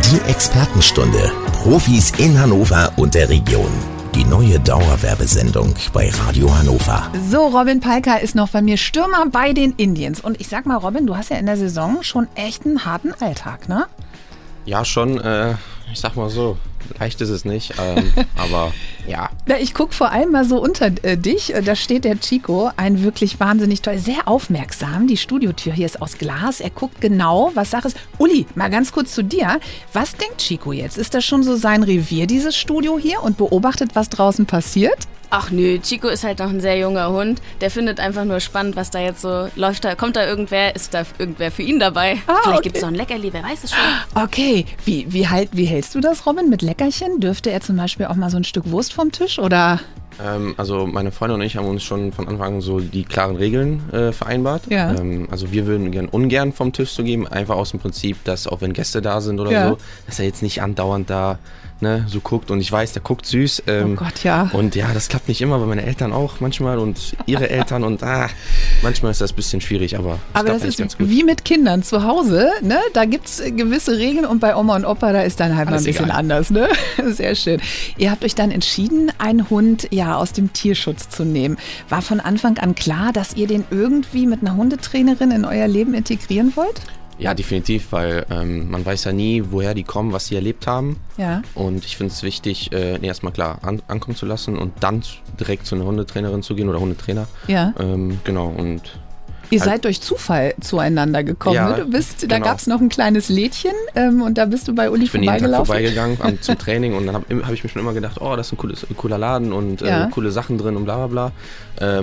Die Expertenstunde. Profis in Hannover und der Region. Die neue Dauerwerbesendung bei Radio Hannover. So, Robin Palka ist noch bei mir, Stürmer bei den Indians. Und ich sag mal, Robin, du hast ja in der Saison schon echt einen harten Alltag, ne? Ja, schon, ich sag mal so, leicht ist es nicht, aber ja. Ich gucke vor allem mal so unter dich, da steht der Chico, ein wirklich wahnsinnig toll, sehr aufmerksam. Die Studiotür hier ist aus Glas, er guckt genau, was Sache ist. Uli, mal ganz kurz zu dir, was denkt Chico jetzt? Ist das schon so sein Revier, dieses Studio hier, und beobachtet, was draußen passiert? Ach nö, Chico ist halt noch ein sehr junger Hund. Der findet einfach nur spannend, was da jetzt so läuft. Kommt da irgendwer, ist da irgendwer für ihn dabei? Vielleicht gibt es noch ein Leckerli, wer weiß es schon. Okay, wie hältst du das, Robin, mit Leckerchen? Dürfte er zum Beispiel auch mal so ein Stück Wurst vom Tisch, oder? Also meine Freundin und ich haben uns schon von Anfang an so die klaren Regeln vereinbart. Ja. Also wir würden ungern vom Tisch zu geben, einfach aus dem Prinzip, dass auch wenn Gäste da sind oder so, dass er jetzt nicht andauernd da so guckt, und ich weiß, der guckt süß. Oh Gott, ja. Und ja, das klappt nicht immer, weil meine Eltern auch manchmal und ihre Eltern und manchmal ist das ein bisschen schwierig, aber das ist ganz gut. Wie mit Kindern zu Hause, ne? Da gibt es gewisse Regeln, und bei Oma und Opa, da ist dann halt alles mal ein bisschen anders, ne? Sehr schön. Ihr habt euch dann entschieden, einen Hund aus dem Tierschutz zu nehmen. War von Anfang an klar, dass ihr den irgendwie mit einer Hundetrainerin in euer Leben integrieren wollt? Ja, definitiv, weil man weiß ja nie, woher die kommen, was sie erlebt haben. Ja. Und ich finde es wichtig, erstmal klar ankommen zu lassen und dann direkt zu einer Hundetrainerin zu gehen oder Hundetrainer. Ja. Genau, und ihr seid durch Zufall zueinander gekommen, ja, ne? Da genau. gab es noch ein kleines Lädchen und da bist du bei Uli vorbeigelaufen. Ich bin jeden Tag vorbeigegangen zum Training, und dann hab ich mir schon immer gedacht, oh, das ist ein cooler Laden und coole Sachen drin und bla bla bla.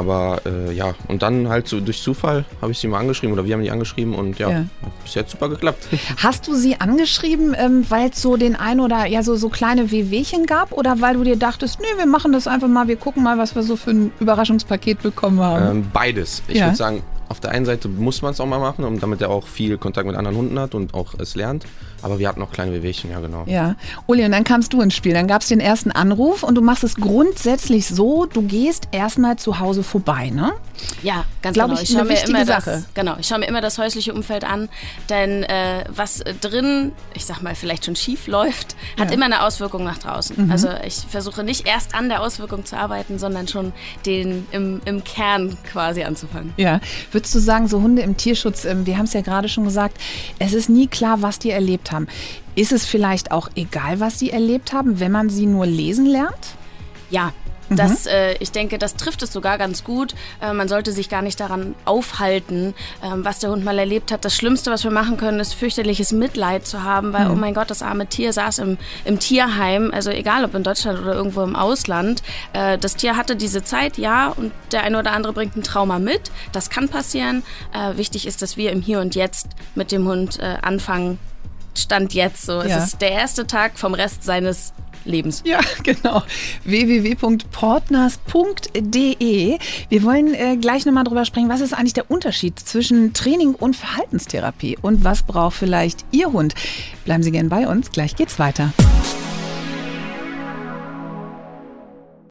Und dann halt so durch Zufall habe ich sie mal angeschrieben, oder wir haben die angeschrieben, und hat bis jetzt super geklappt. Hast du sie angeschrieben, weil es so den ein oder so kleine Wehwehchen gab, oder weil du dir dachtest, nee, wir machen das einfach mal, wir gucken mal, was wir so für ein Überraschungspaket bekommen haben? Beides. Ich würde sagen, auf der einen Seite muss man es auch mal machen, damit er auch viel Kontakt mit anderen Hunden hat und auch es lernt. Aber wir hatten noch kleine Wehwehchen, ja genau. Ja, Uli, und dann kamst du ins Spiel. Dann gab es den ersten Anruf, und du machst es grundsätzlich so, du gehst erstmal zu Hause vorbei, ne? Ja, ganz genau. Ich schaue mir immer das häusliche Umfeld an, denn was drin, ich sag mal, vielleicht schon schief läuft, hat immer eine Auswirkung nach draußen. Mhm. Also ich versuche nicht erst an der Auswirkung zu arbeiten, sondern schon im Kern quasi anzufangen. Ja, würdest du sagen, so Hunde im Tierschutz, wir haben es ja gerade schon gesagt, es ist nie klar, was die erlebt haben. Ist es vielleicht auch egal, was sie erlebt haben, wenn man sie nur lesen lernt? Ja. Ich denke, das trifft es sogar ganz gut. Man sollte sich gar nicht daran aufhalten, was der Hund mal erlebt hat. Das Schlimmste, was wir machen können, ist fürchterliches Mitleid zu haben, weil, oh mein Gott, das arme Tier saß im Tierheim, also egal ob in Deutschland oder irgendwo im Ausland. Das Tier hatte diese Zeit, und der eine oder andere bringt ein Trauma mit. Das kann passieren. Wichtig ist, dass wir im Hier und Jetzt mit dem Hund anfangen. Stand jetzt so. Es ist der erste Tag vom Rest seines Lebens. Ja, genau. www.portners.de. Wir wollen gleich nochmal drüber sprechen, was ist eigentlich der Unterschied zwischen Training und Verhaltenstherapie, und was braucht vielleicht Ihr Hund? Bleiben Sie gern bei uns, gleich geht's weiter.